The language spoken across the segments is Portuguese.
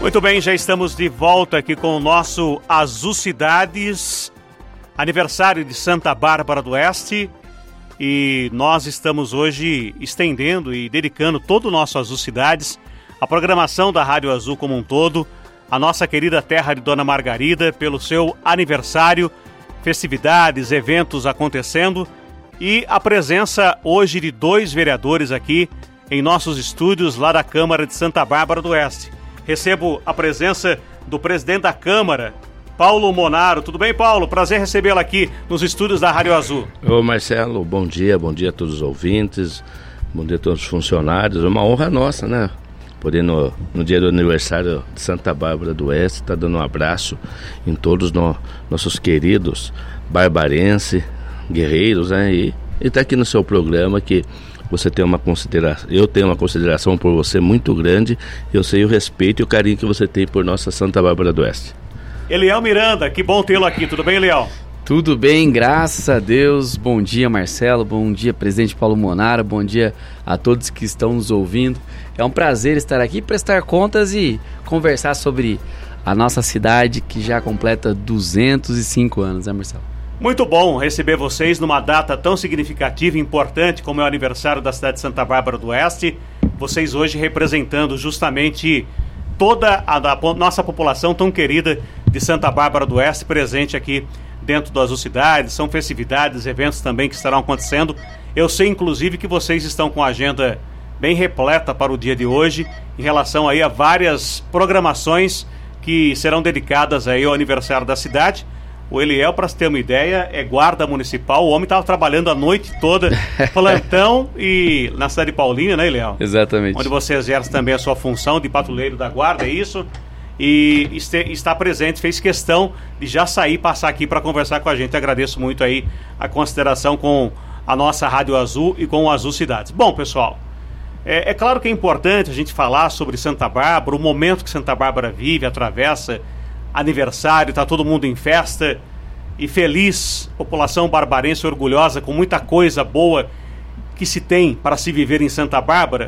Muito bem, já estamos de volta aqui com o nosso Azul Cidades, aniversário de Santa Bárbara do Oeste, e nós estamos hoje estendendo e dedicando todo o nosso Azul Cidades, a programação da Rádio Azul como um todo, a nossa querida terra de Dona Margarida, pelo seu aniversário, festividades, eventos acontecendo, e a presença hoje de 2 vereadores aqui em nossos estúdios lá da Câmara de Santa Bárbara do Oeste. Recebo a presença do presidente da Câmara, Paulo Monaro. Tudo bem, Paulo? Prazer recebê-lo aqui nos estúdios da Rádio Azul. Ô Marcelo, bom dia a todos os ouvintes, bom dia a todos os funcionários. É uma honra nossa, né? Poder no dia do aniversário de Santa Bárbara do Oeste estar dando um abraço em todos nossos queridos barbarenses, guerreiros, né? E estar aqui no seu programa que você tem uma consideração, eu tenho uma consideração por você muito grande, eu sei o respeito e o carinho que você tem por nossa Santa Bárbara do Oeste. Eliel Miranda, que bom tê-lo aqui, tudo bem, Eliel? Tudo bem, graças a Deus. Bom dia, Marcelo, bom dia, presidente Paulo Monaro, bom dia a todos que estão nos ouvindo. É um prazer estar aqui, prestar contas e conversar sobre a nossa cidade que já completa 205 anos, né, Marcelo? Muito bom receber vocês numa data tão significativa e importante como é o aniversário da cidade de Santa Bárbara do Oeste. Vocês hoje representando justamente toda a nossa população tão querida de Santa Bárbara do Oeste presente aqui dentro do Azul Cidades. São festividades, eventos também que estarão acontecendo. Eu sei inclusive que vocês estão com a agenda bem repleta para o dia de hoje em relação aí a várias programações que serão dedicadas aí ao aniversário da cidade. O Eliel, para você ter uma ideia, é guarda municipal. O homem estava trabalhando a noite toda, plantão, e na cidade de Paulínia, né, Eliel? Exatamente. Onde você exerce também a sua função de patrulheiro da guarda, é isso? E está presente, fez questão de já sair, passar aqui para conversar com a gente. Agradeço muito aí a consideração com a nossa Rádio Azul e com o Azul Cidades. Bom, pessoal, é claro que é importante a gente falar sobre Santa Bárbara, o momento que Santa Bárbara vive, atravessa, aniversário, está todo mundo em festa e feliz, população barbarense orgulhosa, com muita coisa boa que se tem para se viver em Santa Bárbara.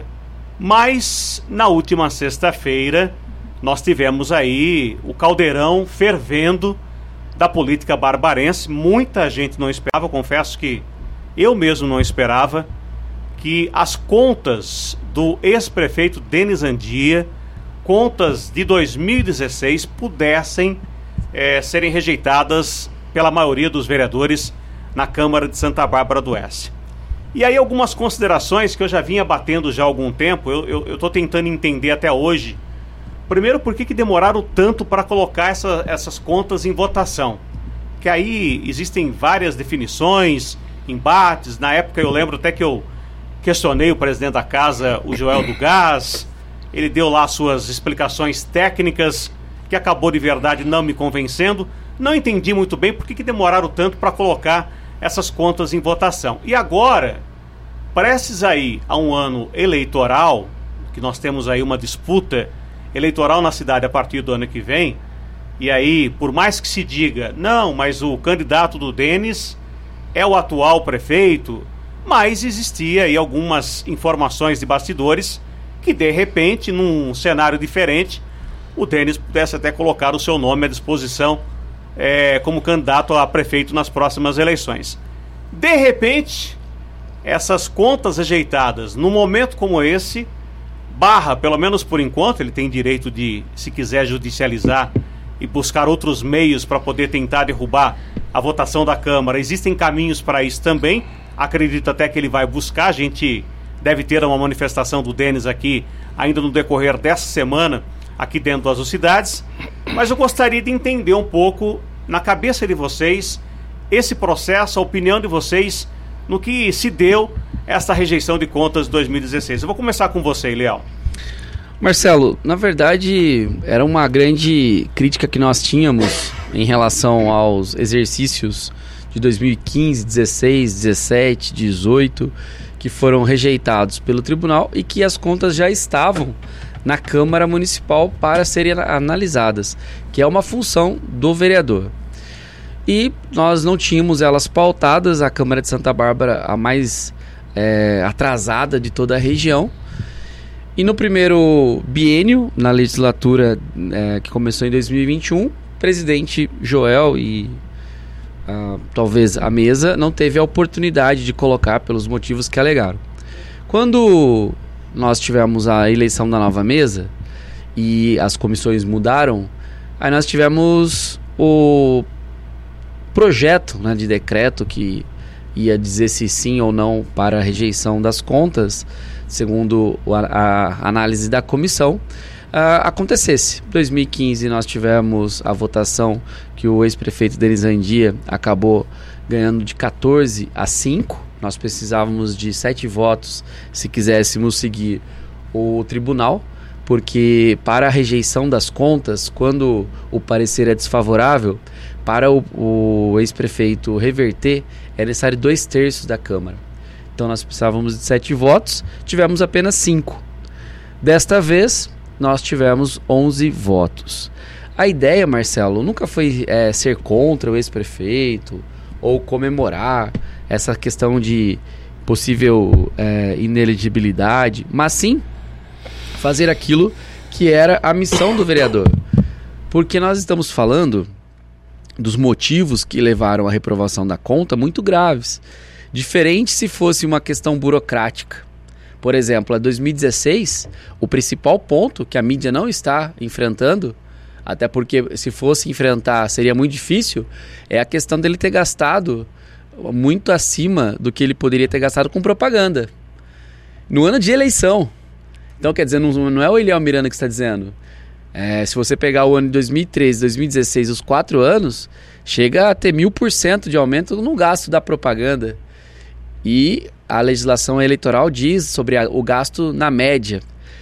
Mas na última sexta-feira nós tivemos aí o caldeirão fervendo da política barbarense. Muita gente não esperava, confesso que eu mesmo não esperava, que as contas do ex-prefeito Denis Andia, contas de 2016, pudessem serem rejeitadas pela maioria dos vereadores na Câmara de Santa Bárbara do Oeste. E aí algumas considerações que eu já vinha batendo já há algum tempo, eu estou tentando entender até hoje. Primeiro, por que demoraram tanto para colocar essas contas em votação? Que aí existem várias definições, embates. Na época eu lembro até que eu questionei o presidente da casa, o Joel do Gás. Ele deu lá suas explicações técnicas, que acabou de verdade não me convencendo. Não entendi muito bem por que demoraram tanto para colocar essas contas em votação. E agora, prestes aí a um ano eleitoral, que nós temos aí uma disputa eleitoral na cidade a partir do ano que vem, e aí, por mais que se diga, não, mas o candidato do Denis é o atual prefeito, mas existia aí algumas informações de bastidores que de repente, num cenário diferente, o Denis pudesse até colocar o seu nome à disposição como candidato a prefeito nas próximas eleições. De repente, essas contas rejeitadas, num momento como esse, pelo menos por enquanto, ele tem direito de, se quiser judicializar e buscar outros meios para poder tentar derrubar a votação da Câmara. Existem caminhos para isso também, acredito até que ele vai buscar. A gente deve ter uma manifestação do Denis aqui ainda no decorrer dessa semana, aqui dentro das Azul Cidades. Mas eu gostaria de entender um pouco, na cabeça de vocês, esse processo, a opinião de vocês, no que se deu essa rejeição de contas de 2016. Eu vou começar com você, Eliel. Marcelo, na verdade, era uma grande crítica que nós tínhamos em relação aos exercícios de 2015, 16, 17, 18, que foram rejeitados pelo tribunal e que as contas já estavam na Câmara Municipal para serem analisadas, que é uma função do vereador. E nós não tínhamos elas pautadas, a Câmara de Santa Bárbara a mais atrasada de toda a região. E no primeiro biênio, na legislatura que começou em 2021, o presidente Joel e talvez a mesa não teve a oportunidade de colocar pelos motivos que alegaram. Quando nós tivemos a eleição da nova mesa e as comissões mudaram, aí nós tivemos o projeto, né, de decreto que ia dizer se sim ou não para a rejeição das contas, segundo a análise da comissão, acontecesse. Em 2015 nós tivemos a votação que o ex-prefeito Denis Andia acabou ganhando de 14-5. Nós precisávamos de 7 votos se quiséssemos seguir o tribunal, porque para a rejeição das contas, quando o parecer é desfavorável, para o ex-prefeito reverter, é necessário 2/3 da Câmara. Então nós precisávamos de 7 votos, tivemos apenas 5. Desta vez, nós tivemos 11 votos. A ideia, Marcelo, nunca foi ser contra o ex-prefeito ou comemorar essa questão de possível inelegibilidade, mas sim fazer aquilo que era a missão do vereador. Porque nós estamos falando dos motivos que levaram à reprovação da conta muito graves. Diferente se fosse uma questão burocrática. Por exemplo, em 2016, o principal ponto que a mídia não está enfrentando, até porque se fosse enfrentar seria muito difícil, é a questão dele ter gastado muito acima do que ele poderia ter gastado com propaganda. No ano de eleição. Então, quer dizer, não é o Eliel Miranda que está dizendo. Se você pegar o ano de 2013, 2016, os 4 anos, chega a ter 1000% de aumento no gasto da propaganda. E a legislação eleitoral diz sobre o gasto na média.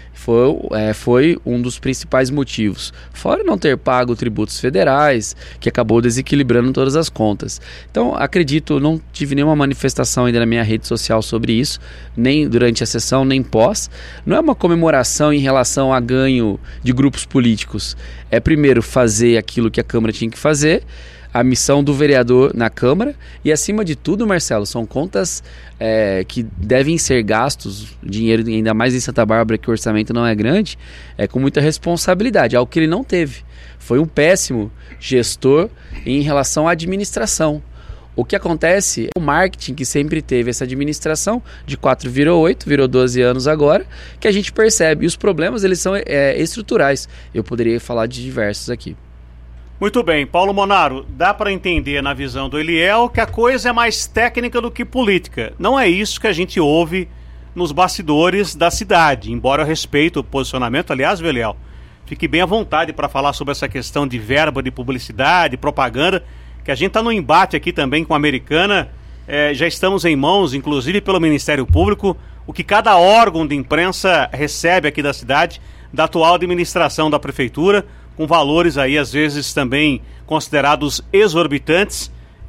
Foi um dos principais motivos. Fora não ter pago tributos federais, que acabou desequilibrando todas as contas. Então, acredito, não tive nenhuma manifestação ainda na minha rede social sobre isso, nem durante a sessão, nem pós. Não é uma comemoração em relação a ganho de grupos políticos. É primeiro fazer aquilo que a Câmara tinha que fazer, a missão do vereador na Câmara e, acima de tudo, Marcelo, são contas que devem ser gastos, dinheiro ainda mais em Santa Bárbara, que o orçamento não é grande, com muita responsabilidade, algo que ele não teve. Foi um péssimo gestor em relação à administração. O que acontece é o marketing que sempre teve essa administração, de 4 virou 8, virou 12 anos agora, que a gente percebe. E os problemas, eles são estruturais. Eu poderia falar de diversos aqui. Muito bem, Paulo Monaro, dá para entender na visão do Eliel que a coisa é mais técnica do que política. Não é isso que a gente ouve nos bastidores da cidade, embora eu respeite o posicionamento. Aliás, Eliel, fique bem à vontade para falar sobre essa questão de verba de publicidade, propaganda, que a gente está no embate aqui também com a Americana. Já estamos em mãos, inclusive pelo Ministério Público, o que cada órgão de imprensa recebe aqui da cidade, da atual administração da Prefeitura, com valores aí às vezes também considerados exorbitantes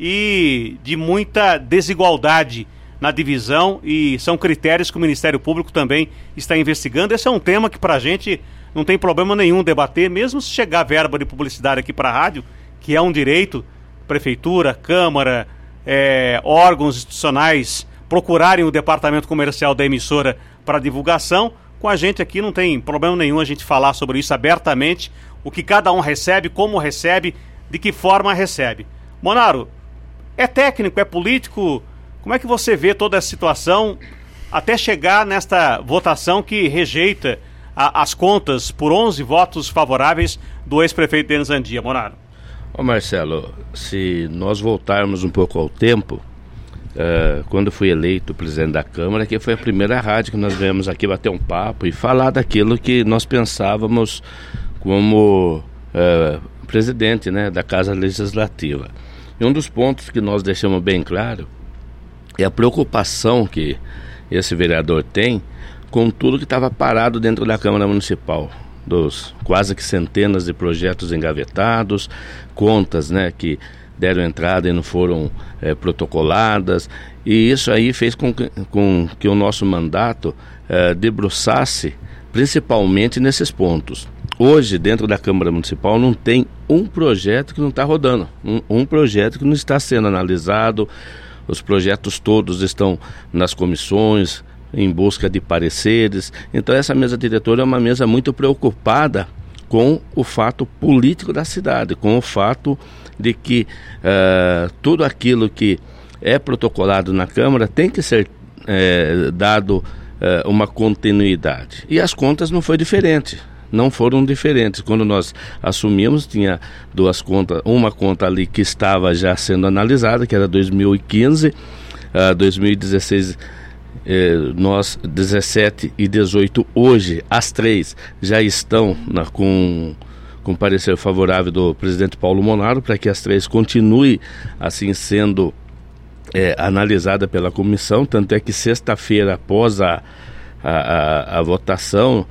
e de muita desigualdade na divisão, e são critérios que o Ministério Público também está investigando. Esse é um tema que para a gente não tem problema nenhum debater, mesmo se chegar verba de publicidade aqui para a rádio, que é um direito, Prefeitura, Câmara, órgãos institucionais procurarem o departamento comercial da emissora para divulgação. Com a gente aqui não tem problema nenhum a gente falar sobre isso abertamente, o que cada um recebe, como recebe, de que forma recebe. Monaro, é técnico, é político? Como é que você vê toda essa situação até chegar nesta votação que rejeita as contas por 11 votos favoráveis do ex-prefeito Denis Andia, Monaro? Marcelo, se nós voltarmos um pouco ao tempo, quando fui eleito presidente da Câmara, que foi a primeira rádio que nós viemos aqui bater um papo e falar daquilo que nós pensávamos como presidente, né, da Casa Legislativa. E um dos pontos que nós deixamos bem claro é a preocupação que esse vereador tem com tudo que estava parado dentro da Câmara Municipal, dos quase que centenas de projetos engavetados, contas, né, que deram entrada e não foram protocoladas, e isso aí fez com que o nosso mandato debruçasse principalmente nesses pontos. Hoje, dentro da Câmara Municipal, não tem um projeto que não está rodando, um projeto que não está sendo analisado. Os projetos todos estão nas comissões, em busca de pareceres. Então essa mesa diretora é uma mesa muito preocupada com o fato político da cidade, com o fato de que tudo aquilo que é protocolado na Câmara tem que ser dado uma continuidade. E as contas não foi diferente. Não foram diferentes. Quando nós assumimos, tinha duas contas, uma conta ali que estava já sendo analisada, que era 2015, 2016, nós 17 e 18 hoje, as três já estão com parecer favorável do presidente Paulo Monaro, para que as três continuem assim sendo analisada pela comissão. Tanto é que sexta-feira, após a votação,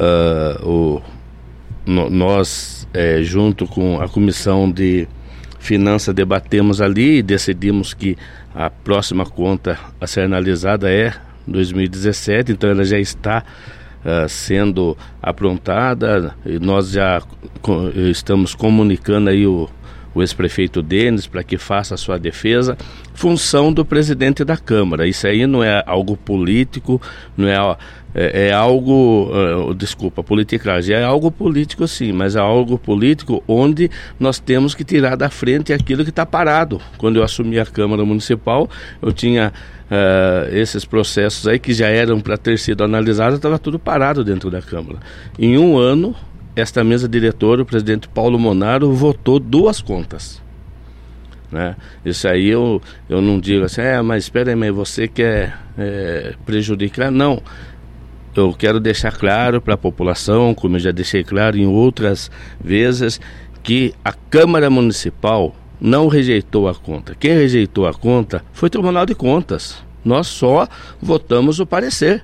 nós junto com a comissão de finanças debatemos ali e decidimos que a próxima conta a ser analisada é 2017, então ela já está sendo aprontada, e nós já estamos comunicando aí o ex-prefeito Denis para que faça a sua defesa, função do presidente da Câmara. Isso aí não é algo político, não é algo, desculpa, politicagem, é algo político sim, mas é algo político onde nós temos que tirar da frente aquilo que está parado. Quando eu assumi a Câmara Municipal, eu tinha esses processos aí que já eram para ter sido analisados, estava tudo parado dentro da Câmara. Em um ano, esta mesa diretora, o presidente Paulo Monaro votou 2 contas, né? Isso aí eu não digo assim, mas espera aí, mas você quer prejudicar? Não, eu quero deixar claro para a população, como eu já deixei claro em outras vezes, que a Câmara Municipal não rejeitou a conta. Quem rejeitou a conta foi o Tribunal de Contas. Nós só votamos o parecer.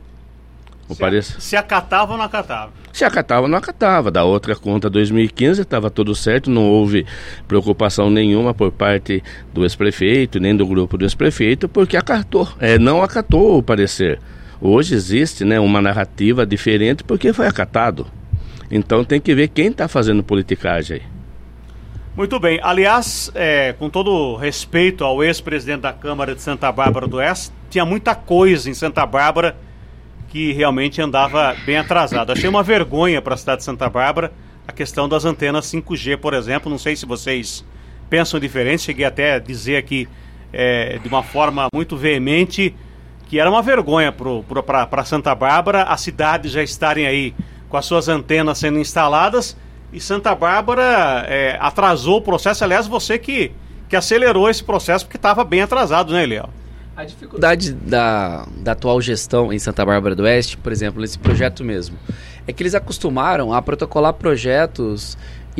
Se acatava ou não acatava? Se acatava ou não acatava. Da outra conta 2015 estava tudo certo, não houve preocupação nenhuma por parte do ex-prefeito, nem do grupo do ex-prefeito, porque não acatou o parecer. Hoje existe, né, uma narrativa diferente porque foi acatado. Então tem que ver quem está fazendo politicagem aí. Muito bem. Aliás, com todo respeito ao ex-presidente da Câmara de Santa Bárbara do Oeste, tinha muita coisa em Santa Bárbara que realmente andava bem atrasado. Achei uma vergonha para a cidade de Santa Bárbara a questão das antenas 5G, por exemplo. Não sei se vocês pensam diferente, cheguei até a dizer aqui de uma forma muito veemente que era uma vergonha para Santa Bárbara a cidade já estarem aí com as suas antenas sendo instaladas, e Santa Bárbara atrasou o processo. Aliás, você que acelerou esse processo porque estava bem atrasado, né, Eliel? A dificuldade da atual gestão em Santa Bárbara do Oeste, por exemplo, nesse projeto mesmo, é que eles acostumaram a protocolar projetos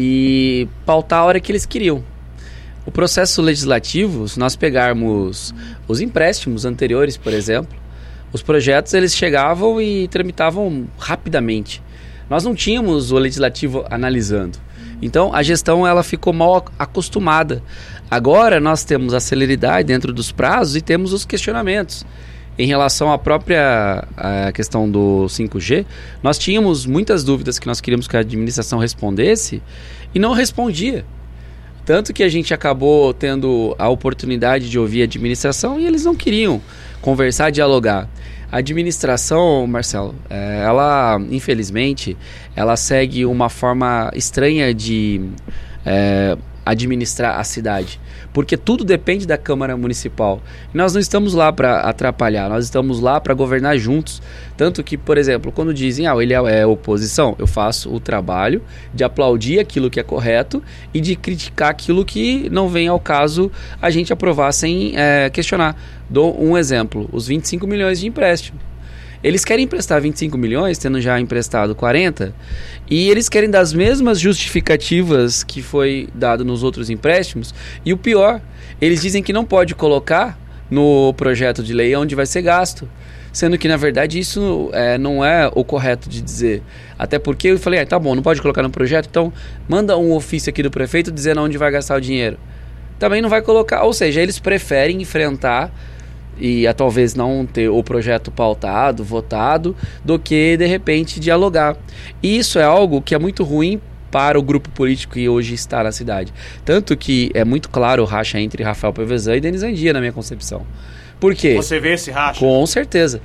e pautar a hora que eles queriam. O processo legislativo, se nós pegarmos os empréstimos anteriores, por exemplo, os projetos eles chegavam e tramitavam rapidamente. Nós não tínhamos o legislativo analisando. Então a gestão ela ficou mal acostumada. Agora nós temos a celeridade dentro dos prazos e temos os questionamentos. Em relação à própria questão do 5G, nós tínhamos muitas dúvidas que nós queríamos que a administração respondesse e não respondia. Tanto que a gente acabou tendo a oportunidade de ouvir a administração e eles não queriam conversar, dialogar. A administração, Marcelo, ela, infelizmente, ela segue uma forma estranha de administrar a cidade, porque tudo depende da Câmara Municipal. E nós não estamos lá para atrapalhar, nós estamos lá para governar juntos. Tanto que, por exemplo, quando dizem, ele é oposição, eu faço o trabalho de aplaudir aquilo que é correto e de criticar aquilo que não vem ao caso a gente aprovar sem questionar. Dou um exemplo, os 25 milhões de empréstimo. Eles querem emprestar 25 milhões, tendo já emprestado 40, e eles querem dar as mesmas justificativas que foi dado nos outros empréstimos, e o pior, eles dizem que não pode colocar no projeto de lei onde vai ser gasto, sendo que na verdade isso não é o correto de dizer. Até porque eu falei, tá bom, não pode colocar no projeto, então manda um ofício aqui do prefeito dizendo onde vai gastar o dinheiro. Também não vai colocar, ou seja, eles preferem enfrentar e talvez não ter o projeto pautado, votado, do que de repente dialogar. E isso é algo que é muito ruim para o grupo político que hoje está na cidade. Tanto que é muito claro o racha entre Rafael Pevezan e Denis Andia, na minha concepção. Por quê? Você vê esse racha? Com certeza.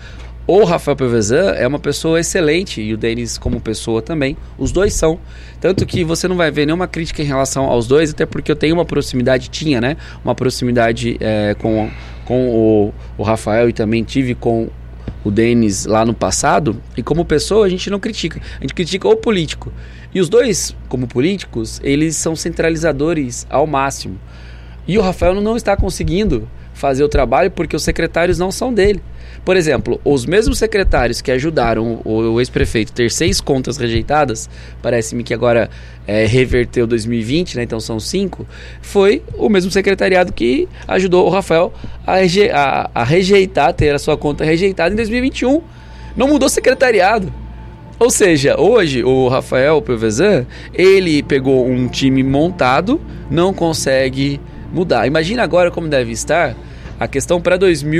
O Rafael Pelvezan é uma pessoa excelente e o Denis como pessoa também. Os dois são. Tanto que você não vai ver nenhuma crítica em relação aos dois, até porque eu tenho uma proximidade, uma proximidade com o Rafael e também tive com o Denis lá no passado. E como pessoa a gente não critica, a gente critica o político. E os dois, como políticos, eles são centralizadores ao máximo. E o Rafael não está conseguindo fazer o trabalho porque os secretários não são dele. Por exemplo, os mesmos secretários que ajudaram o ex-prefeito a ter 6 contas rejeitadas, parece-me que agora reverteu 2020, né, então são 5, foi o mesmo secretariado que ajudou o Rafael a rejeitar, ter a sua conta rejeitada em 2021. Não mudou secretariado. Ou seja, hoje o Rafael Pelvezan, ele pegou um time montado, não consegue mudar. Imagina agora como deve estar a questão para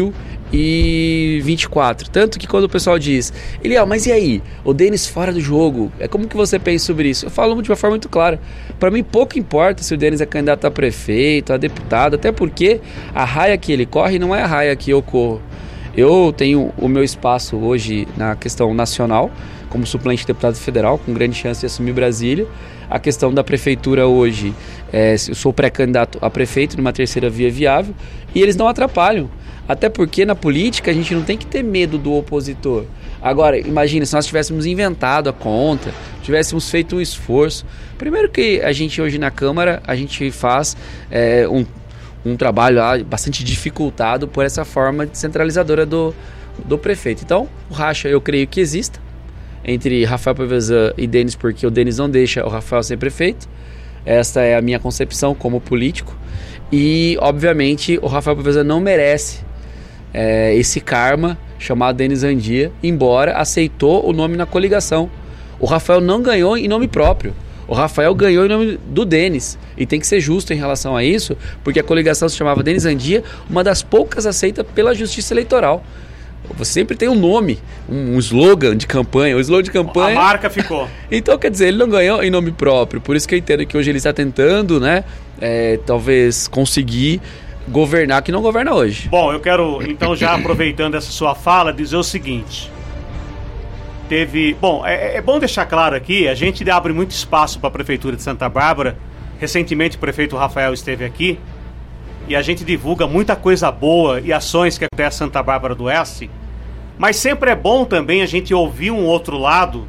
2024. Tanto que quando o pessoal diz, Eliel, mas e aí? O Denis fora do jogo, como que você pensa sobre isso? Eu falo de uma forma muito clara. Para mim pouco importa se o Denis é candidato a prefeito, a deputado, até porque a raia que ele corre não é a raia que eu corro. Eu tenho o meu espaço hoje na questão nacional, como suplente de deputado federal, com grande chance de assumir Brasília. A questão da prefeitura hoje, eu sou pré-candidato a prefeito numa terceira via viável, e eles não atrapalham. Até porque na política a gente não tem que ter medo do opositor. Agora, imagina, se nós tivéssemos inventado a conta, tivéssemos feito um esforço. Primeiro que a gente hoje na Câmara, a gente faz um trabalho bastante dificultado por essa forma centralizadora do prefeito. Então, o racha eu creio que exista entre Rafael Pelvezan e Denis, porque o Denis não deixa o Rafael ser prefeito. Esta é a minha concepção como político. E, obviamente, o Rafael Pelvezan não merece esse karma chamado Denis Andia, embora aceitou o nome na coligação. O Rafael não ganhou em nome próprio. O Rafael ganhou em nome do Denis. E tem que ser justo em relação a isso, porque a coligação se chamava Denis Andia, uma das poucas aceitas pela Justiça Eleitoral. Você sempre tem um nome, um slogan de campanha. O slogan de campanha... A marca ficou. Então, quer dizer, ele não ganhou em nome próprio. Por isso que eu entendo que hoje ele está tentando, né, talvez conseguir governar que não governa hoje. Bom, eu quero, então, já aproveitando essa sua fala, dizer o seguinte. Bom, é bom deixar claro aqui, a gente abre muito espaço para a Prefeitura de Santa Bárbara. Recentemente o prefeito Rafael esteve aqui e a gente divulga muita coisa boa e ações que acontecem em Santa Bárbara do Oeste. Mas sempre é bom também a gente ouvir um outro lado,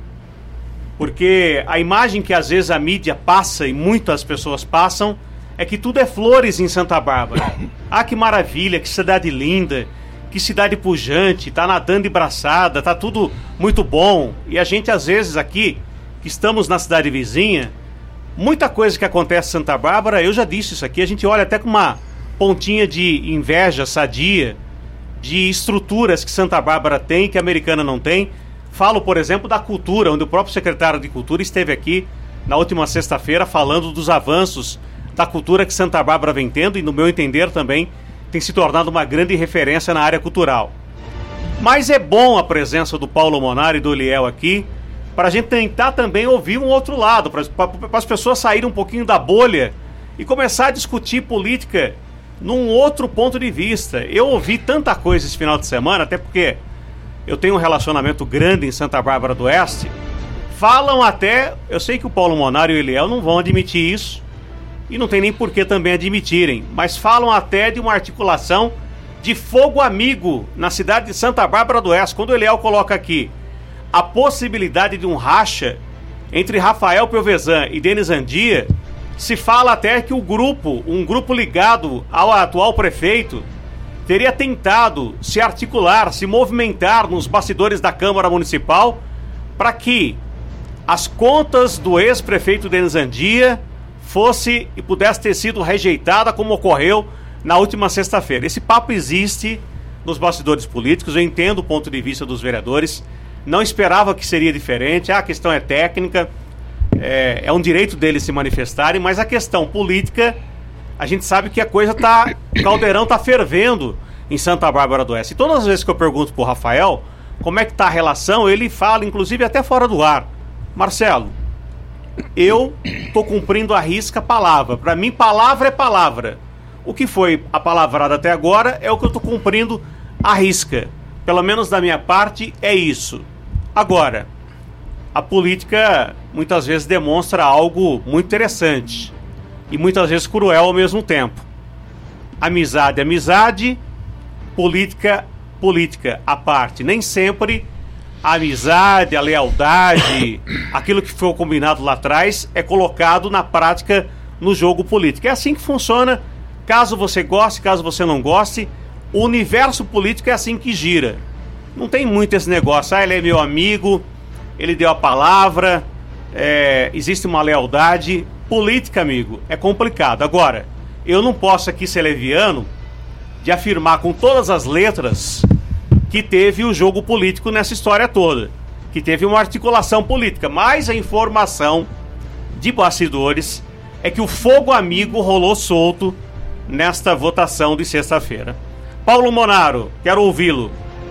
porque a imagem que às vezes a mídia passa e muitas pessoas passam é que tudo é flores em Santa Bárbara. Ah, que maravilha, que cidade linda, que cidade pujante, tá nadando de braçada, tá tudo muito bom. E a gente às vezes aqui, que estamos na cidade vizinha, muita coisa que acontece em Santa Bárbara, eu já disse isso aqui, a gente olha até com uma pontinha de inveja sadia, de estruturas que Santa Bárbara tem, que a Americana não tem. Falo, por exemplo, da cultura, onde o próprio secretário de Cultura esteve aqui na última sexta-feira falando dos avanços da cultura que Santa Bárbara vem tendo e, no meu entender, também tem se tornado uma grande referência na área cultural. Mas é bom a presença do Paulo Monari e do Eliel aqui, para a gente tentar também ouvir um outro lado, para as pessoas saírem um pouquinho da bolha e começar a discutir política num outro ponto de vista. Eu ouvi tanta coisa esse final de semana, até porque eu tenho um relacionamento grande em Santa Bárbara do Oeste. Falam até, eu sei que o Paulo Monari e o Eliel não vão admitir isso, e não tem nem por que também admitirem, mas falam até de uma articulação de fogo amigo na cidade de Santa Bárbara do Oeste. Quando o Eliel coloca aqui a possibilidade de um racha entre Rafael Pelvezan e Denis Andia, se fala até que um grupo ligado ao atual prefeito, teria tentado se articular, se movimentar nos bastidores da Câmara Municipal para que as contas do ex-prefeito Denis Andia fosse e pudesse ter sido rejeitada, como ocorreu na última sexta-feira. Esse papo existe nos bastidores políticos, eu entendo o ponto de vista dos vereadores, não esperava que seria diferente. A questão é técnica, é um direito deles se manifestarem, mas a questão política, a gente sabe que a coisa tá, o caldeirão tá fervendo em Santa Bárbara do Oeste. E todas as vezes que eu pergunto pro Rafael como é que tá a relação, ele fala, inclusive até fora do ar: Marcelo, eu tô cumprindo à risca a palavra. Para mim, palavra é palavra. O que foi apalavrado até agora é o que eu tô cumprindo à risca. Pelo menos da minha parte, é isso. Agora, a política muitas vezes demonstra algo muito interessante e muitas vezes cruel ao mesmo tempo. Amizade, amizade, política, política à parte. Nem sempre a amizade, a lealdade, aquilo que foi combinado lá atrás é colocado na prática no jogo político. É assim que funciona, caso você goste, caso você não goste, o universo político é assim que gira. Não tem muito esse negócio, ele é meu amigo, ele deu a palavra, existe uma lealdade. Política, amigo, é complicado. Agora, eu não posso aqui ser leviano de afirmar com todas as letras que teve o jogo político nessa história toda, que teve uma articulação política, mas a informação de bastidores é que o fogo amigo rolou solto nesta votação de sexta-feira. Paulo Monaro, quero ouvi-lo.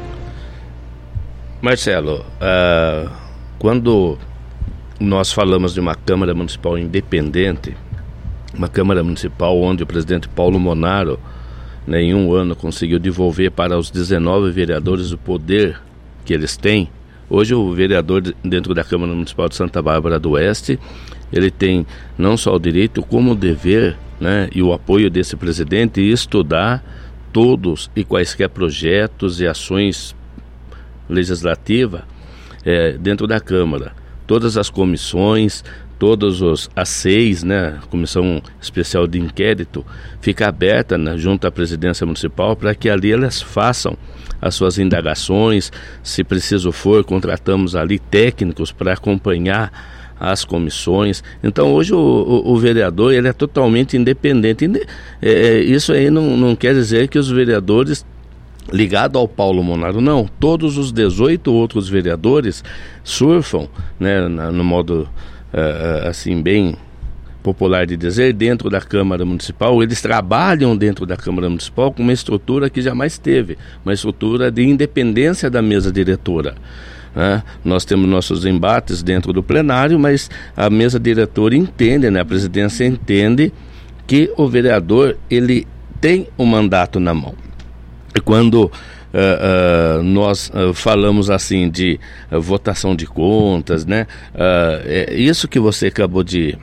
Marcelo, quando nós falamos de uma Câmara Municipal independente, uma Câmara Municipal onde o presidente Paulo Monaro, em um ano, conseguiu devolver para os 19 vereadores o poder que eles têm. Hoje o vereador dentro da Câmara Municipal de Santa Bárbara do Oeste, ele tem não só o direito como o dever, né, e o apoio desse presidente e estudar todos e quaisquer projetos e ações legislativas dentro da Câmara. Todas as comissões, as 6, né, Comissão Especial de Inquérito, fica aberta, né, junto à Presidência Municipal, para que ali elas façam as suas indagações. Se preciso for, contratamos ali técnicos para acompanhar as comissões. Então hoje o vereador, ele é totalmente independente. Isso aí não quer dizer que os vereadores ligado ao Paulo Monaro, não. Todos os 18 outros vereadores surfam, né, no modo assim bem popular de dizer, dentro da Câmara Municipal. Eles trabalham dentro da Câmara Municipal com uma estrutura que jamais teve, uma estrutura de independência da mesa diretora. Nós temos nossos embates dentro do plenário, mas a mesa diretora entende, né, a presidência entende que o vereador, ele tem o mandato na mão. E quando nós falamos assim de votação de contas, né, isso que você acabou de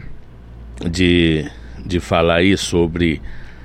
falar aí sobre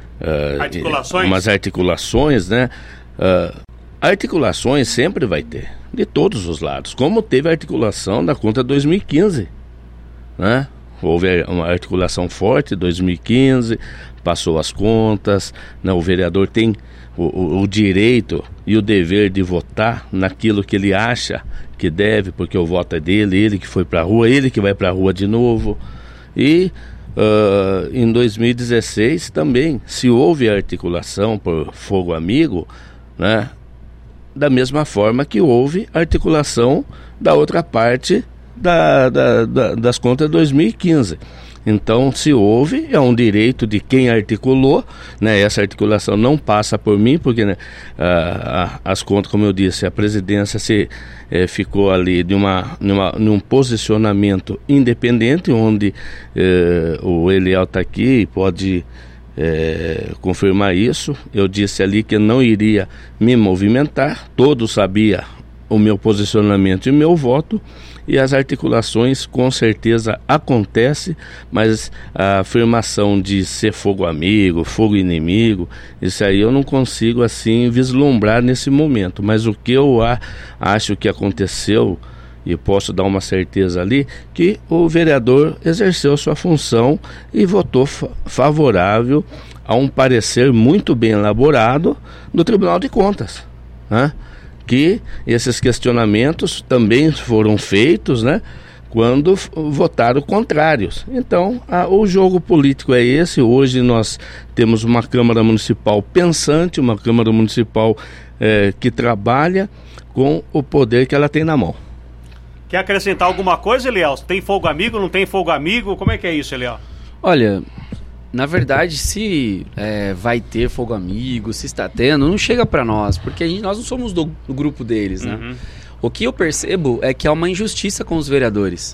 umas articulações, né, articulações sempre vai ter, de todos os lados, como teve a articulação da conta 2015, né? Houve uma articulação forte em 2015, passou as contas, né? O vereador tem o direito e o dever de votar naquilo que ele acha que deve, porque o voto é dele, ele que foi para a rua, ele que vai para a rua de novo. E em 2016 também, se houve articulação por fogo amigo, né, da mesma forma que houve articulação da outra parte das contas de 2015. Então, se houve, é um direito de quem articulou, né? Essa articulação não passa por mim, porque, né, as contas, como eu disse, a presidência ficou ali num posicionamento independente, onde o Eliel está aqui e pode confirmar isso. Eu disse ali que eu não iria me movimentar, todos sabiam o meu posicionamento e o meu voto, e as articulações com certeza acontecem, mas a afirmação de ser fogo amigo, fogo inimigo, isso aí eu não consigo assim vislumbrar nesse momento. Mas o que eu acho que aconteceu, e posso dar uma certeza ali, que o vereador exerceu sua função e votou favorável a um parecer muito bem elaborado do Tribunal de Contas, né? Que esses questionamentos também foram feitos, né, quando votaram contrários. Então, o jogo político é esse. Hoje nós temos uma Câmara Municipal pensante, uma Câmara Municipal que trabalha com o poder que ela tem na mão. Quer acrescentar alguma coisa, Eliel? Tem fogo amigo, não tem fogo amigo? Como é que é isso, Eliel? Olha, na verdade, se vai ter fogo amigo, se está tendo, não chega para nós, porque nós não somos do grupo deles, né? Uhum. O que eu percebo é que há uma injustiça com os vereadores.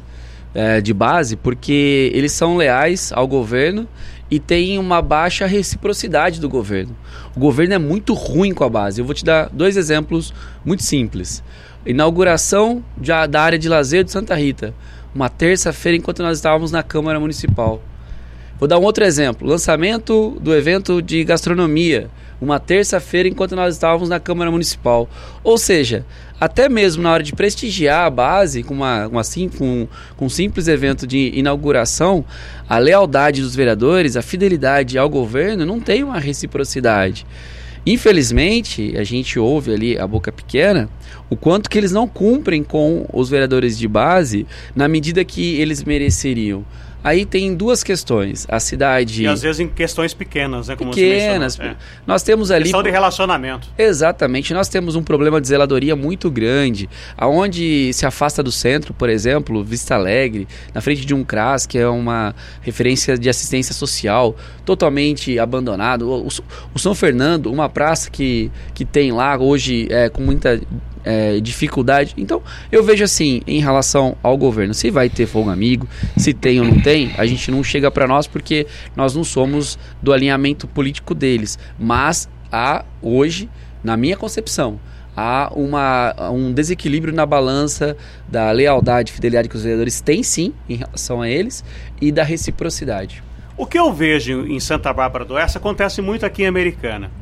de base, porque eles são leais ao governo e tem uma baixa reciprocidade do governo. O governo é muito ruim com a base. Eu vou te dar 2 exemplos muito simples. Inauguração da área de lazer de Santa Rita, uma terça-feira enquanto nós estávamos na Câmara Municipal. Vou dar um outro exemplo, lançamento do evento de gastronomia, uma terça-feira enquanto nós estávamos na Câmara Municipal. Ou seja, até mesmo na hora de prestigiar a base, com um simples evento de inauguração, a lealdade dos vereadores, a fidelidade ao governo não tem uma reciprocidade. Infelizmente, a gente ouve ali a boca pequena o quanto que eles não cumprem com os vereadores de base na medida que eles mereceriam. Aí tem 2 questões. A cidade... E às vezes em questões pequenas, né? Como pequenas. Você mencionou. Nós temos ali... Questão de relacionamento. Exatamente. Nós temos um problema de zeladoria muito grande, aonde se afasta do centro, por exemplo, Vista Alegre, na frente de um CRAS, que é uma referência de assistência social, totalmente abandonado. O São Fernando, uma praça que tem lá hoje com muita... dificuldade. Então eu vejo assim, em relação ao governo, se vai ter fogo amigo, se tem ou não tem, a gente não chega para nós porque nós não somos do alinhamento político deles, mas há hoje, na minha concepção, há um desequilíbrio na balança da lealdade e fidelidade que os vereadores têm sim em relação a eles e da reciprocidade. O que eu vejo em Santa Bárbara do Oeste acontece muito aqui em Americana.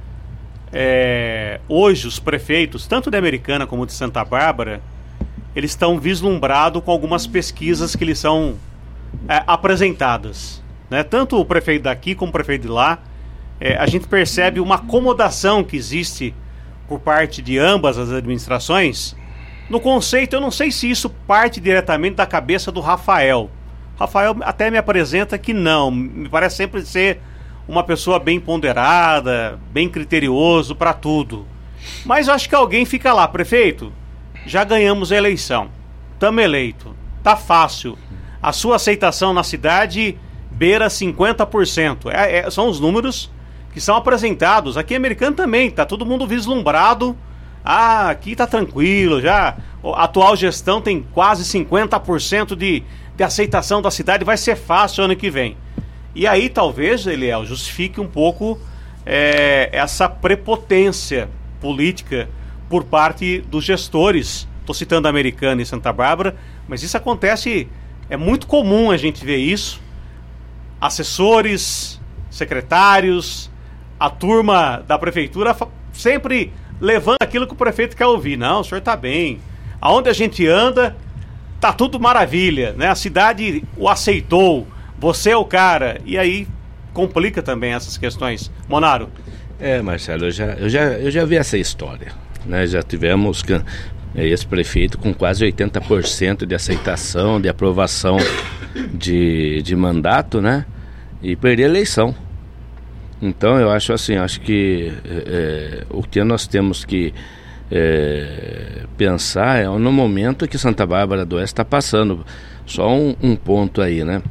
Hoje os prefeitos, tanto de Americana como de Santa Bárbara, eles estão vislumbrados com algumas pesquisas que lhes são apresentadas, né? Tanto o prefeito daqui como o prefeito de lá, a gente percebe uma acomodação que existe por parte de ambas as administrações. No conceito, eu não sei se isso parte diretamente da cabeça do Rafael. Rafael até me apresenta que não, me parece sempre ser uma pessoa bem ponderada, bem criterioso para tudo. Mas eu acho que alguém fica lá, prefeito, já ganhamos a eleição, estamos eleitos, tá fácil. A sua aceitação na cidade beira 50%. São os números que são apresentados. Aqui em Americana também, tá todo mundo vislumbrado. Aqui tá tranquilo, já a atual gestão tem quase 50% de aceitação da cidade, vai ser fácil ano que vem. E aí talvez, Eliel, justifique um pouco essa prepotência política por parte dos gestores. Estou citando a Americana e Santa Bárbara, mas isso acontece, é muito comum a gente ver isso. Assessores, secretários, a turma da prefeitura sempre levando aquilo que o prefeito quer ouvir. Não, o senhor está bem. Aonde a gente anda, tá tudo maravilha, né? A cidade o aceitou. Você é o cara. E aí complica também essas questões. Monaro. Marcelo, eu já vi essa história, né? Já tivemos esse prefeito com quase 80% de aceitação, de aprovação de mandato, né? E perder a eleição. Então eu acho assim, que o que nós temos que pensar é no momento que Santa Bárbara do Oeste está passando. Só um ponto aí, né?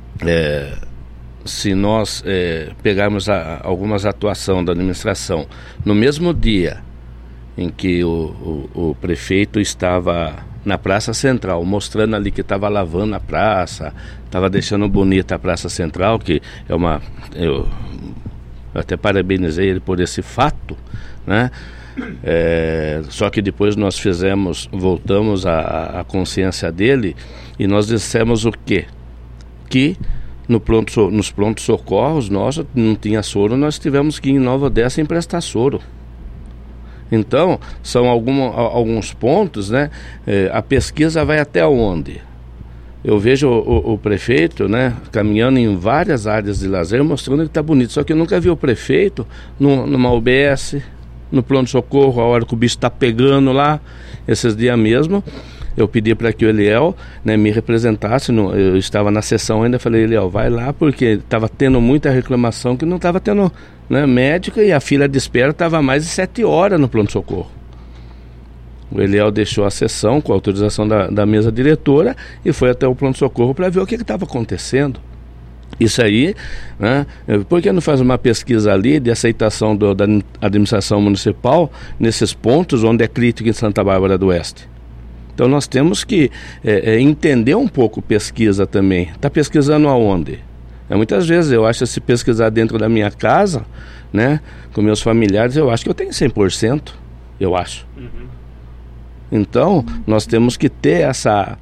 Se nós pegarmos algumas atuações da administração no mesmo dia em que o prefeito estava na Praça Central, mostrando ali que estava lavando a praça, estava deixando bonita a Praça Central, que é eu até parabenizei ele por esse fato, né? Só que depois nós voltamos à consciência dele e nós dissemos o quê? Que nos prontos socorros, nós não tinha soro, nós tivemos que ir em Nova Odessa emprestar soro. Então, são alguns pontos, né? A pesquisa vai até onde? Eu vejo o prefeito, né, caminhando em várias áreas de lazer, mostrando que está bonito. Só que eu nunca vi o prefeito numa UBS, no pronto-socorro, a hora que o bicho está pegando lá, esses dias mesmo. Eu pedi para que o Eliel, né, me representasse, eu estava na sessão ainda, falei, Eliel, vai lá, porque estava tendo muita reclamação que não estava tendo, né, médica, e a fila de espera estava mais de 7 horas no pronto-socorro. O Eliel deixou a sessão com a autorização da mesa diretora e foi até o pronto-socorro para ver o que estava acontecendo. Isso aí, né, por que não faz uma pesquisa ali de aceitação da administração municipal nesses pontos onde é crítico em Santa Bárbara do Oeste? Então nós temos que entender um pouco pesquisa também. Está pesquisando aonde? Muitas vezes eu acho que se pesquisar dentro da minha casa, né, com meus familiares, eu acho que eu tenho 100%, eu acho. Então, nós temos que ter essa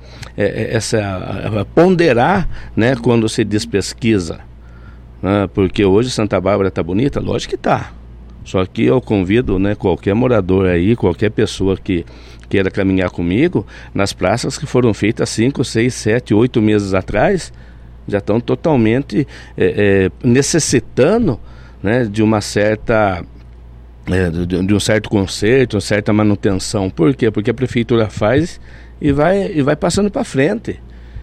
ponderar, né, quando se diz pesquisa, né, porque hoje Santa Bárbara está bonita, lógico que está. Só que eu convido, né, qualquer morador aí, qualquer pessoa que queira caminhar comigo, nas praças que foram feitas 5, 6, 7, 8 meses atrás, já estão totalmente necessitando, né, de uma certa... de um certo conserto, uma certa manutenção. Por quê? Porque a prefeitura faz e vai passando para frente.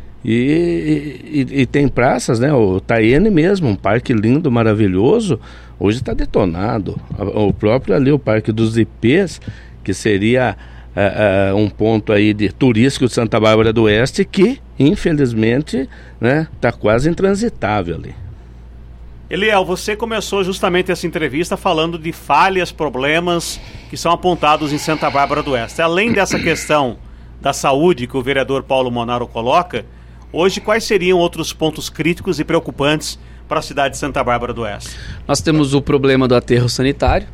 E tem praças, né? O Taiene mesmo, um parque lindo, maravilhoso, hoje está detonado. O próprio ali, o Parque dos Ipês, que seria um ponto aí de turístico de Santa Bárbara do Oeste, que infelizmente, né, está quase intransitável ali. Eliel, você começou justamente essa entrevista falando de falhas, problemas que são apontados em Santa Bárbara do Oeste. Além dessa questão da saúde que o vereador Paulo Monaro coloca, hoje quais seriam outros pontos críticos e preocupantes para a cidade de Santa Bárbara do Oeste? Nós temos o problema do aterro sanitário.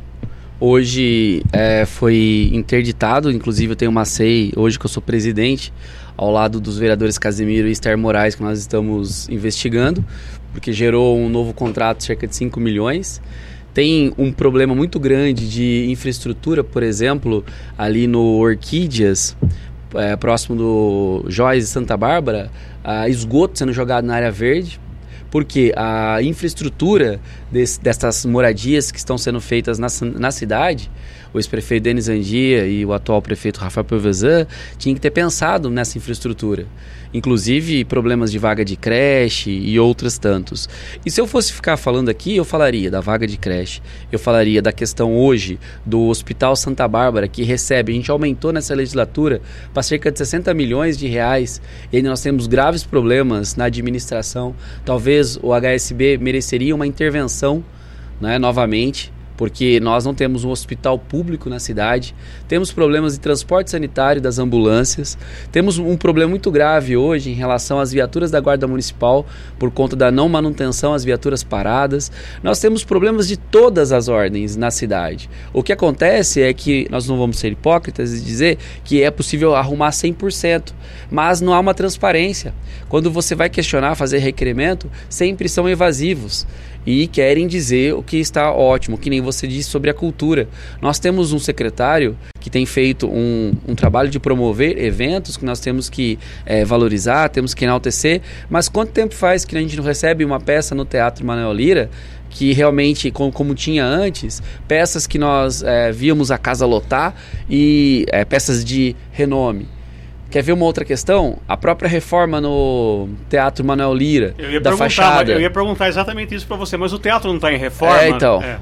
Hoje foi interditado, inclusive eu tenho uma SEI, hoje que eu sou presidente, ao lado dos vereadores Casimiro e Esther Moraes, que nós estamos investigando, porque gerou um novo contrato de cerca de 5 milhões. Tem um problema muito grande de infraestrutura, por exemplo, ali no Orquídeas, próximo do Joias de Santa Bárbara, esgoto sendo jogado na área verde, porque a infraestrutura dessas moradias que estão sendo feitas na cidade, o ex-prefeito Denis Andia e o atual prefeito Rafael Pelvezan tinham que ter pensado nessa infraestrutura. Inclusive problemas de vaga de creche e outros tantos. E se eu fosse ficar falando aqui, eu falaria da vaga de creche, eu falaria da questão hoje do Hospital Santa Bárbara, que recebe, a gente aumentou nessa legislatura para cerca de 60 milhões de reais, e ainda nós temos graves problemas na administração. Talvez o HSB mereceria uma intervenção, né, novamente, porque nós não temos um hospital público na cidade, temos problemas de transporte sanitário das ambulâncias, temos um problema muito grave hoje em relação às viaturas da Guarda Municipal, por conta da não manutenção às viaturas paradas. Nós temos problemas de todas as ordens na cidade. O que acontece é que nós não vamos ser hipócritas e dizer que é possível arrumar 100%, mas não há uma transparência. Quando você vai questionar, fazer requerimento, sempre são evasivos e querem dizer o que está ótimo, que nem você disse sobre a cultura. Nós temos um secretário que tem feito um trabalho de promover eventos que nós temos que valorizar, temos que enaltecer, mas quanto tempo faz que a gente não recebe uma peça no Teatro Manuel Lira, que realmente, como tinha antes, peças que nós víamos a casa lotar e peças de renome. Quer ver uma outra questão? A própria reforma no Teatro Manuel Lira, da fachada. Eu ia perguntar exatamente isso para você, mas o teatro não está em reforma?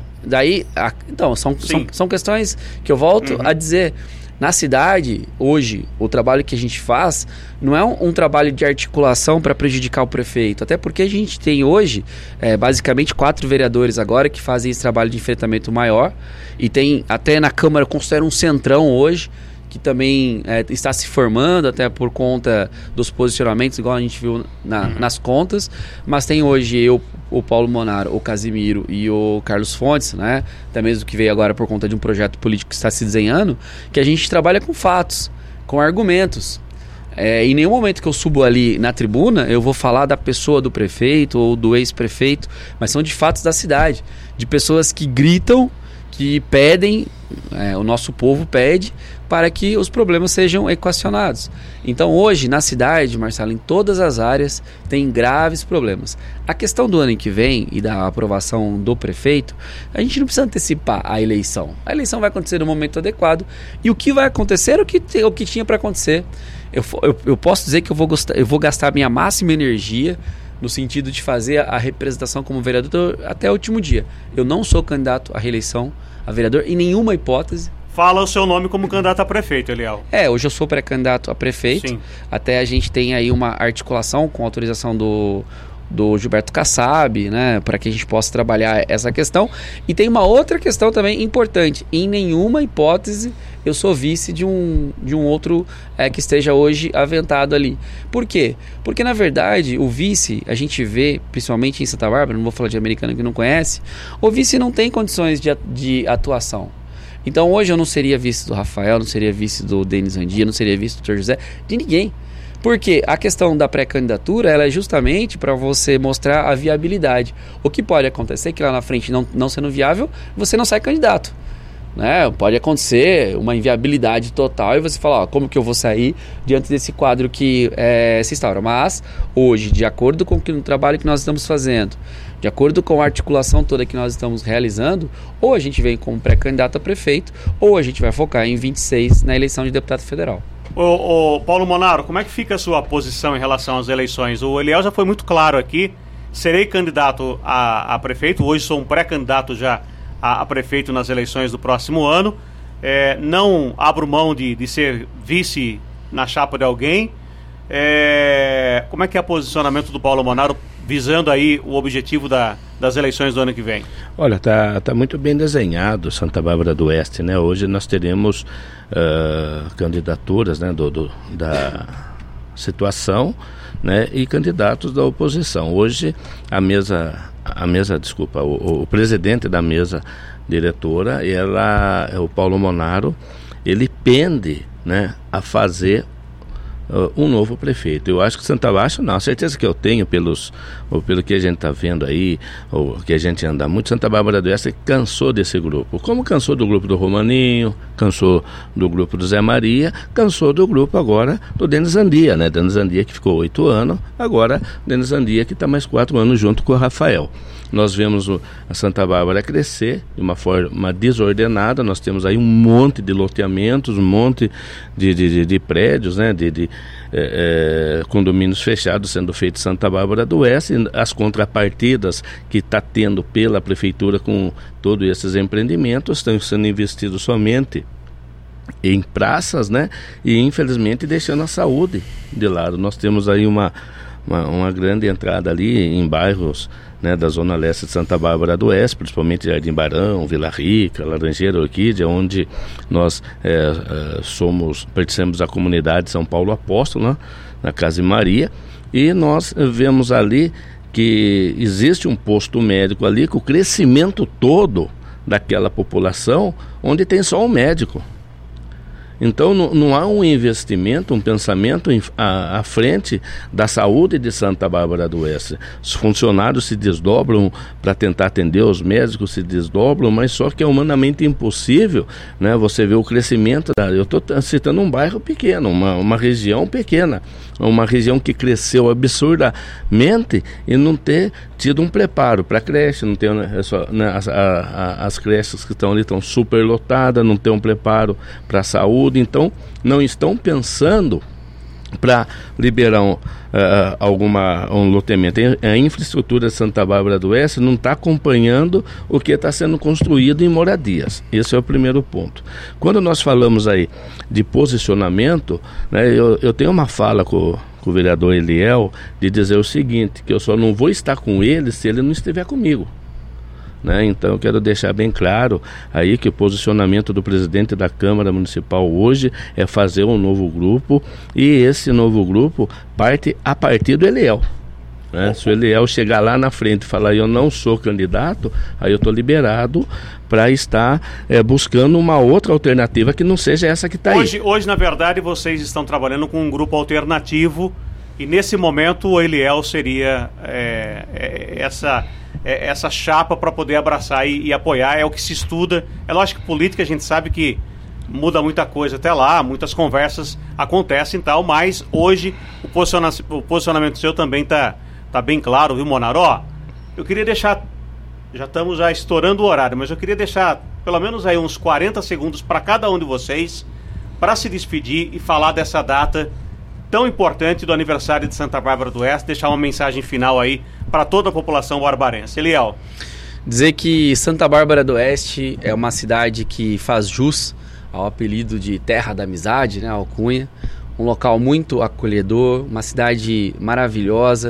São questões que eu volto a dizer. Na cidade, hoje, o trabalho que a gente faz não é um trabalho de articulação para prejudicar o prefeito, até porque a gente tem hoje, basicamente, 4 vereadores agora que fazem esse trabalho de enfrentamento maior, e tem, até na Câmara, considera um centrão hoje, que também está se formando até por conta dos posicionamentos, igual a gente viu nas contas, mas tem hoje o Paulo Monaro, o Casimiro e o Carlos Fontes, né, até mesmo que veio agora por conta de um projeto político que está se desenhando, que a gente trabalha com fatos, com argumentos. Em nenhum momento que eu subo ali na tribuna, eu vou falar da pessoa do prefeito ou do ex-prefeito, mas são de fatos da cidade, de pessoas que gritam, que pedem, o nosso povo pede, para que os problemas sejam equacionados. Então hoje na cidade, Marcelo, em todas as áreas tem graves problemas. A questão do ano que vem e da aprovação do prefeito, a gente não precisa antecipar a eleição. A eleição vai acontecer no momento adequado, e o que vai acontecer é o que tinha para acontecer. Eu posso dizer que eu vou gastar minha máxima energia no sentido de fazer a representação como vereador até o último dia. Eu não sou candidato à reeleição a vereador em nenhuma hipótese. Fala o seu nome como candidato a prefeito, Eliel. Hoje eu sou pré-candidato a prefeito. Sim. Até a gente tem aí uma articulação com autorização do do Gilberto Kassab, né, para que a gente possa trabalhar essa questão. E tem uma outra questão também importante: em nenhuma hipótese eu sou vice de um outro que esteja hoje aventado ali. Por quê? Porque na verdade o vice, a gente vê, principalmente em Santa Bárbara, não vou falar de americano que não conhece, o vice não tem condições de atuação. Então hoje eu não seria vice do Rafael, não seria vice do Denis Andia, não seria vice do Dr. José, de ninguém. Porque a questão da pré-candidatura, ela é justamente para você mostrar a viabilidade. O que pode acontecer é que lá na frente, não sendo viável, você não sai candidato, né? Pode acontecer uma inviabilidade total e você fala, como que eu vou sair diante desse quadro que se instaura. Mas hoje, de acordo com o trabalho que nós estamos fazendo, de acordo com a articulação toda que nós estamos realizando, ou a gente vem como pré-candidato a prefeito, ou a gente vai focar em 26 na eleição de deputado federal. Ô Paulo Monaro, como é que fica a sua posição em relação às eleições? O Eliel já foi muito claro aqui: serei candidato a prefeito, hoje sou um pré-candidato já a prefeito nas eleições do próximo ano, não abro mão de ser vice na chapa de alguém. Como é que é o posicionamento do Paulo Monaro visando aí o objetivo das eleições do ano que vem? Olha, tá muito bem desenhado Santa Bárbara do Oeste, né? Hoje nós teremos candidaturas, né, da situação, né, e candidatos da oposição. Hoje o presidente da mesa diretora, o Paulo Monaro, ele pende, né, a fazer um novo prefeito. Eu acho que Santa Bárbara, não, a certeza que eu tenho pelo que a gente está vendo aí, ou que a gente anda muito, Santa Bárbara do Oeste cansou desse grupo. Como cansou do grupo do Romaninho, cansou do grupo do Zé Maria, cansou do grupo agora do Denis Andia, né? Denis Andia que ficou 8 anos, agora Denis Andia que está mais 4 anos junto com o Rafael. Nós vemos a Santa Bárbara crescer de uma forma desordenada. Nós temos aí um monte de loteamentos, um monte de prédios, né, de condomínios fechados sendo feitos em Santa Bárbara do Oeste. As contrapartidas que está tendo pela prefeitura com todos esses empreendimentos estão sendo investidos somente em praças, né, e infelizmente deixando a saúde de lado. Nós temos aí uma grande entrada ali em bairros, né, da zona leste de Santa Bárbara do Oeste, principalmente Jardim Barão, Vila Rica, Laranjeira, Orquídea, onde nós pertencemos à comunidade São Paulo Apóstolo, né, na Casa Maria, e nós vemos ali que existe um posto médico ali com o crescimento todo daquela população, onde tem só um médico. Então não há um investimento, um pensamento à frente da saúde de Santa Bárbara do Oeste. Os funcionários se desdobram para tentar atender, os médicos se desdobram, mas só que é humanamente impossível, né? Você vê o crescimento, eu estou citando um bairro pequeno, uma região pequena, uma região que cresceu absurdamente e não ter tido um preparo para creche, não ter, as creches que estão ali estão super lotadas, não tem um preparo para a saúde. Então não estão pensando para liberar um loteamento. A infraestrutura de Santa Bárbara do Oeste não está acompanhando o que está sendo construído em moradias. Esse é o primeiro ponto. Quando nós falamos aí de posicionamento, né, eu tenho uma fala com o vereador Eliel de dizer o seguinte, que eu só não vou estar com ele se ele não estiver comigo. Né? Então eu quero deixar bem claro aí que o posicionamento do presidente da Câmara Municipal hoje é fazer um novo grupo, e esse novo grupo parte a partir do Eliel, né? Se o Eliel chegar lá na frente e falar eu não sou candidato, aí eu estou liberado para estar buscando uma outra alternativa que não seja essa que está aí. Hoje, na verdade, vocês estão trabalhando com um grupo alternativo, e nesse momento o Eliel seria essa chapa para poder abraçar e apoiar. É o que se estuda. É lógico que política a gente sabe que muda muita coisa até lá, muitas conversas acontecem e tal, mas hoje o posicionamento seu também tá bem claro, viu, Monaro? Eu queria deixar, já estamos estourando o horário, mas eu queria deixar pelo menos aí uns 40 segundos para cada um de vocês para se despedir e falar dessa data tão importante do aniversário de Santa Bárbara do Oeste, deixar uma mensagem final aí para toda a população barbarense. Eliel. Dizer que Santa Bárbara do Oeste é uma cidade que faz jus ao apelido de Terra da Amizade, né, alcunha, um local muito acolhedor, uma cidade maravilhosa,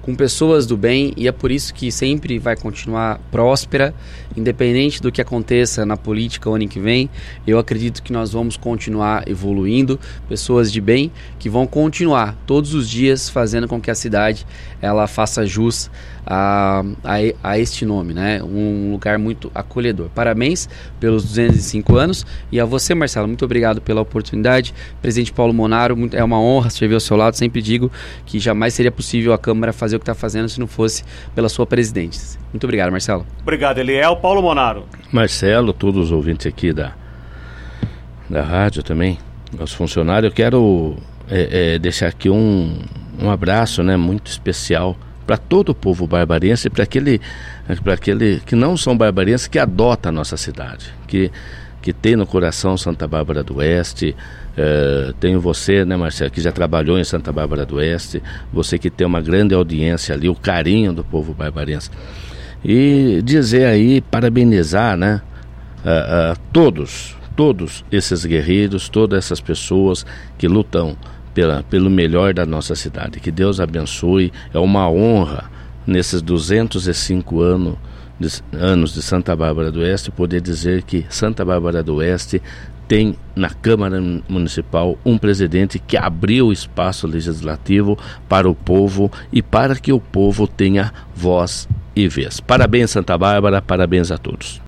com pessoas do bem, e é por isso que sempre vai continuar próspera, independente do que aconteça na política o ano que vem. Eu acredito que nós vamos continuar evoluindo, pessoas de bem que vão continuar todos os dias fazendo com que a cidade ela faça jus a este nome, né? Um lugar muito acolhedor. Parabéns pelos 205 anos, e a você, Marcelo, muito obrigado pela oportunidade. Presidente Paulo Monaro, é uma honra servir ao seu lado. Sempre digo que jamais seria possível a Câmara fazer o que está fazendo se não fosse pela sua presidência. Muito obrigado, Marcelo. Obrigado, Eliel. Paulo Monaro. Marcelo, todos os ouvintes aqui da rádio também, os funcionários, eu quero deixar aqui um abraço, né, muito especial para todo o povo barbarense, para aquele que não são barbarenses, que adota a nossa cidade, que tem no coração Santa Bárbara do Oeste. Tenho você, né, Marcelo, que já trabalhou em Santa Bárbara do Oeste, você que tem uma grande audiência ali, o carinho do povo barbarense. E dizer aí, parabenizar, né, todos esses guerreiros, todas essas pessoas que lutam pelo melhor da nossa cidade. Que Deus abençoe. É uma honra nesses 205 anos de Santa Bárbara do Oeste poder dizer que Santa Bárbara do Oeste tem na Câmara Municipal um presidente que abriu o espaço legislativo para o povo e para que o povo tenha voz e vez. Parabéns, Santa Bárbara, parabéns a todos.